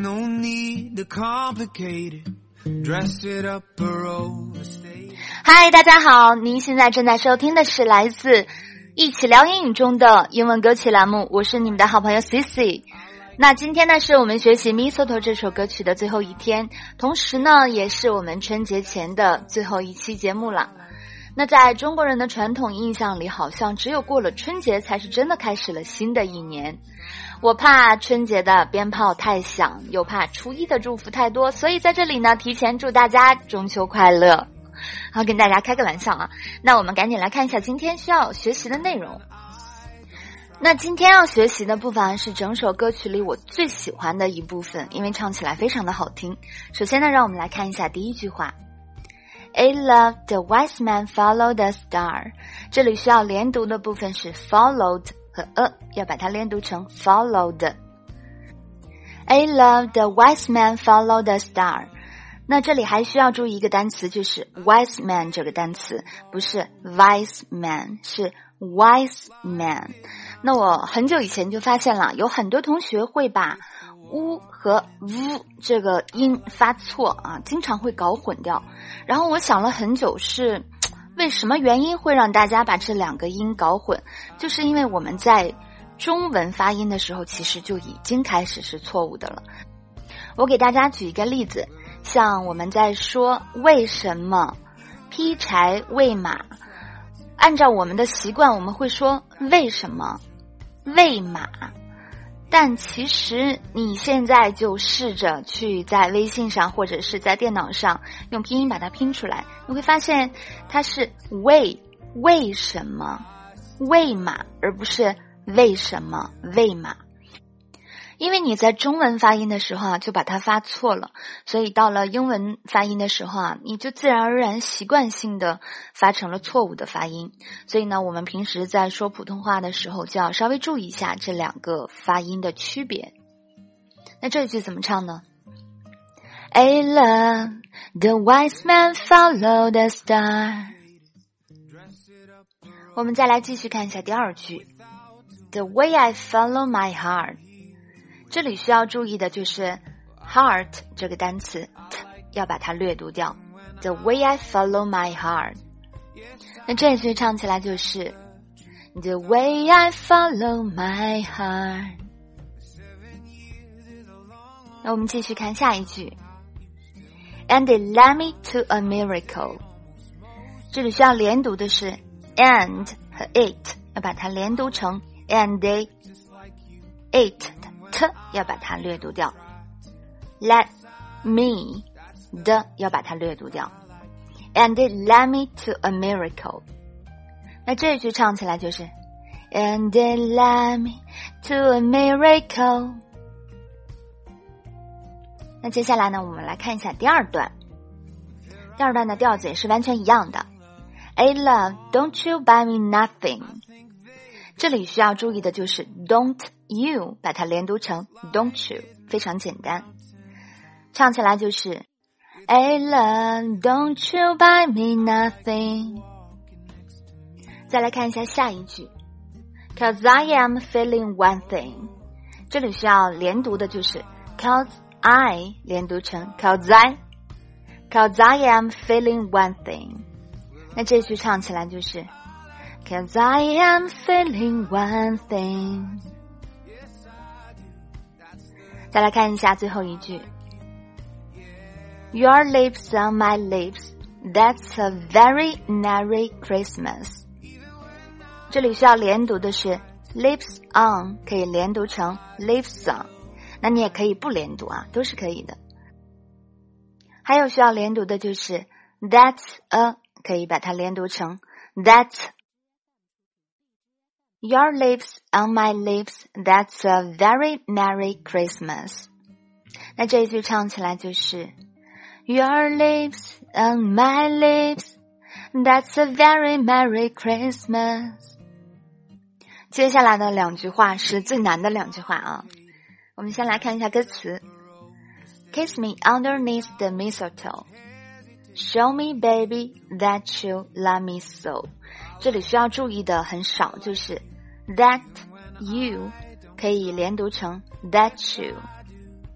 no need to complicate it. Dress it up or overstay. 嗨，大家好，您现在正在收听的是来自一起聊英语中的英文歌曲栏目，我是你们的好朋友 Cici。那今天呢是我们学习 Mistletoe 这首歌曲的最后一天，同时呢也是我们春节前的最后一期节目了。那在中国人的传统印象里，好像只有过了春节才是真的开始了新的一年。我怕春节的鞭炮太响，又怕初一的祝福太多，所以在这里呢提前祝大家中秋快乐。好，跟大家开个玩笑啊。那我们赶紧来看一下今天需要学习的内容。那今天要学习的部分是整首歌曲里我最喜欢的一部分，因为唱起来非常的好听。首先呢，让我们来看一下第一句话。A love, the wise man followed the star. 这里需要连读的部分是 followed 和要把它连读成 followed. A love, the wise man followed the star. 那这里还需要注意一个单词，就是 wise man 这个单词，不是 wise man， 是 wise man。那我很久以前就发现了，有很多同学会把 u 和 v 这个音发错啊，经常会搞混掉。然后我想了很久，是为什么原因会让大家把这两个音搞混？就是因为我们在中文发音的时候，其实就已经开始是错误的了。我给大家举一个例子，像我们在说为什么劈柴喂马，按照我们的习惯我们会说为什么喂马，但其实你现在就试着去在微信上或者是在电脑上用拼音把它拼出来，你会发现它是为什么喂马，而不是为什么喂马。因为你在中文发音的时候就把它发错了，所以到了英文发音的时候你就自然而然习惯性的发成了错误的发音。所以呢，我们平时在说普通话的时候就要稍微注意一下这两个发音的区别。那这一句怎么唱呢？ A love, the wise man followed the star. 我们再来继续看一下第二句 The way I follow my heart。这里需要注意的就是 heart 这个单词 要把它略读掉 The way I follow my heart。 那这一句唱起来就是 The way I follow my heart。 那我们继续看下一句 And they led me to a miracle。 这里需要连读的是 and 和 it， 要把它连读成 and they it t 要把它略读掉 Let me 的要把它略读掉 And it led me to a miracle。 那这一句唱起来就是 And it led me to a miracle。 那接下来呢，我们来看一下第二段。第二段的调子也是完全一样的 A love, don't you buy me nothing。 这里需要注意的就是 don't you 把它连读成 don't you， 非常简单。唱起来就是 A love, don't you buy me nothing。 再来看一下下一句 Cause I am feeling one thing。 这里需要连读的就是 Cause I 连读成 Cause I am feeling one thing。 那这句唱起来就是 Cause I am feeling one thing。再来看一下最后一句 Your lips on my lips, that's a very merry Christmas。 这里需要连读的是 lips on 可以连读成 lips on， 那你也可以不连读都是可以的。还有需要连读的就是 that's a 可以把它连读成 that's Your lips on my lips, that's a very merry Christmas。 那这一句唱起来就是 Your lips on my lips, that's a very merry Christmas。 接下来的两句话是最难的两句话我们先来看一下歌词 Kiss me underneath the mistletoe, Show me baby that you love me so。 这里需要注意的很少，就是 that you 可以连读成 that you。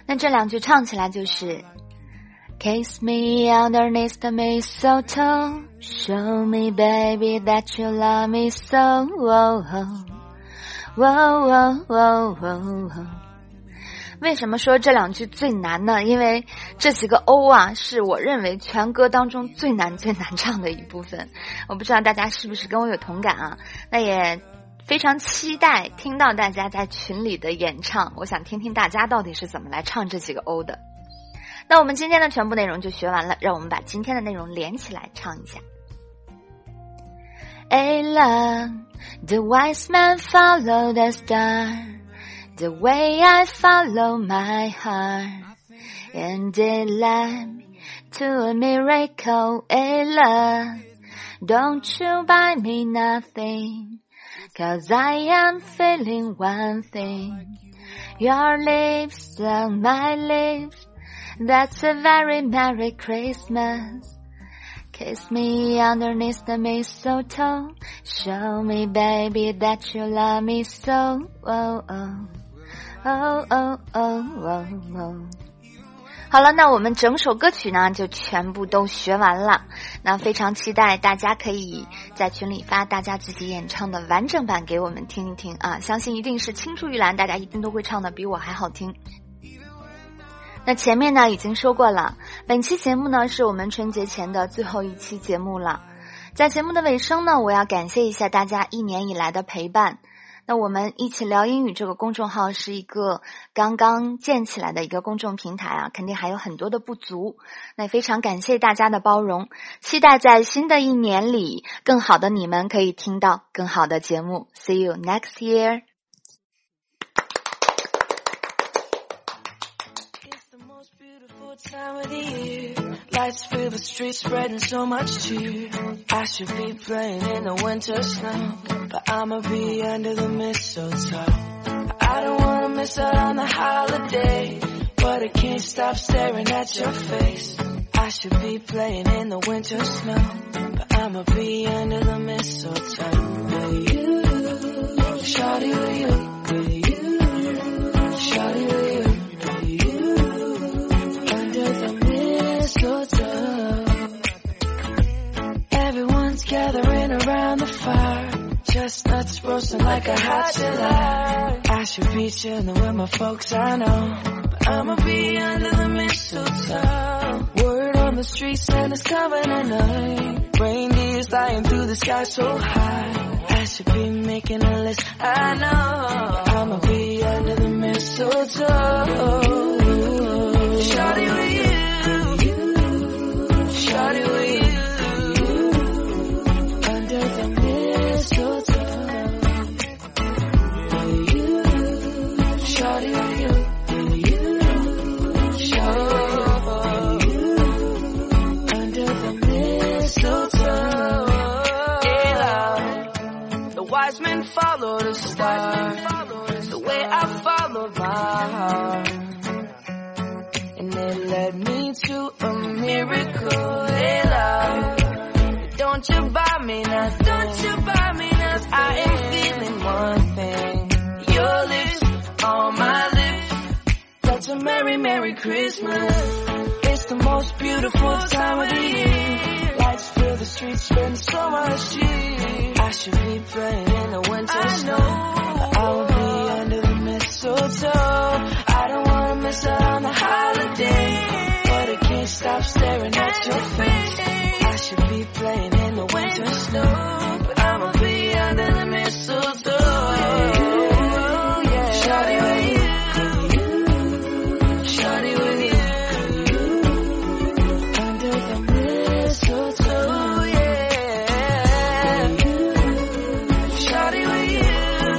那这两句唱起来就是 Kiss me underneath the mistletoe, show me baby that you love me so, whoa, whoa, whoa, whoa, whoa, whoa. 为什么说这两句最难呢？因为这几个 O 啊，是我认为全歌当中最难唱的一部分。我不知道大家是不是跟我有同感啊？那也非常期待听到大家在群里的演唱，我想听听大家到底是怎么来唱这几个 O 的。那我们今天的全部内容就学完了，让我们把今天的内容连起来唱一下。Ella, the wise man followed the star,The way I follow my heart, and it led me to a miracle, Ella. Don't you buy me nothing, 'cause I am feeling one thing. Your lips on my lips, that's a very Merry Christmas. Kiss me underneath the mistletoe, show me baby that you love me so, oh, oh.Oh, oh, oh, oh, oh. 好了，那我们整首歌曲呢就全部都学完了。那非常期待大家可以在群里发大家自己演唱的完整版给我们听一听啊，相信一定是青出于蓝，大家一定都会唱的比我还好听。那前面呢已经说过了，本期节目呢是我们春节前的最后一期节目了。在节目的尾声呢，我要感谢一下大家1年以来的陪伴。那我们一起聊英语这个公众号是一个刚刚建起来的一个公众平台啊，肯定还有很多的不足。那非常感谢大家的包容，期待在新的1年里，更好的你们可以听到更好的节目。See you next year. Time of the year, lights fill the streets, spreading so much cheer. I should be playing in the winter snow, but I'ma be under the mistletoe. I don't wanna miss out on the holiday, but I can't stop staring at your face. I should be playing in the winter snow, but I'ma be under the mistletoe. With you, shawty with you, with you, shawty with you.Everyone's gathering around the fire, chestnuts roasting like a hot July. I should be chilling with my folks, I know, but I'ma be under the mistletoe. Word on the street, Santa's coming at night. Reindeer's flying through the sky so high. I should be making a list, I know, but I'ma be under the mistletoe. Shawty with you.Shawty with you, under the mistletoe. With you, shawty with you, shawty with you, under the mistletoe. Yeah, the wise men follow the star, the way I follow my heart, and it led me to a miracle.Don't you buy me nothing, don't you buy me nothing, I am feeling one thing, your lips on my lips, that's a Merry, Merry Christmas. It's the most beautiful time of the year, lights fill the streets, spreading so much cheer. I should be playing in the winter snow, but I will be under the mistletoe. I don't wanna miss out on the holiday, but I can't stop staring at your face.I should be playing in the winter snow, but I'ma be under the mistletoe. Yeah. Shawty with you, shawty with you, under the mistletoe. Yeah. Shawty with you,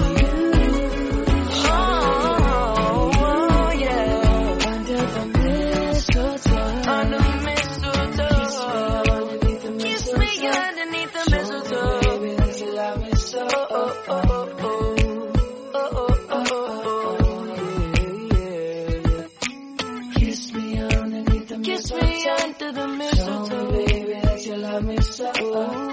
oh yeah, under the mistletoe, under the mistletoe.Underneath the mistletoe, baby, that you love me so. Oh, oh, oh, oh, oh, oh, oh, oh, yeah. Kiss me underneath the mistletoe, kiss me under the mistletoe, baby, that you love me so.